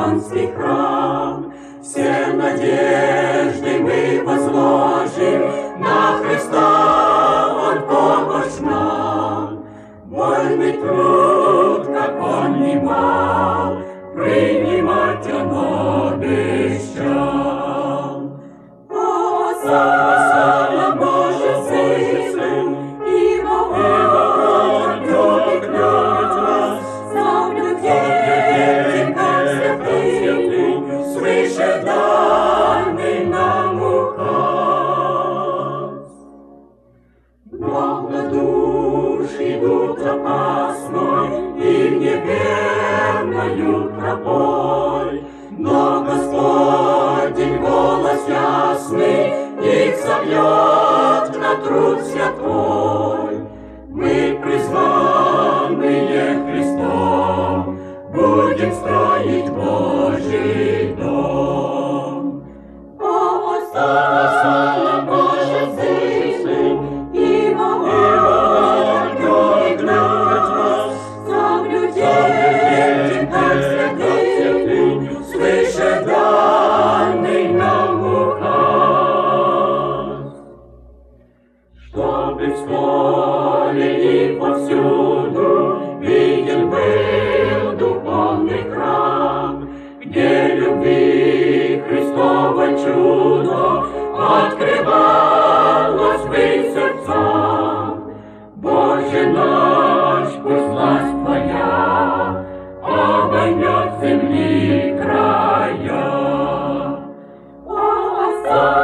Вавилонский храм. Все надежды мы возложим на Христа, Он помощь нам. Вольный труд, как Он немал, принимать Он обещал. Осанна, Божий Сын, и Бога любит нас, соблюдение, как святый, свыше данный нам указ. Много душ идут опасной и неверною тропой, но Господень голос ясный их собьет на труд святой. Мы, призванные Христом, будем строить Божий дом. Осанна, Божий Сын, и Бога любит нас, соблюдение, как святый, свыше данный нам указ. Чтобы в школе и повсюду виден был духовный храм, где любви Христово чудо открывалось в их сердцах. Боже наш, пусть власть Твоя обоймет земли края.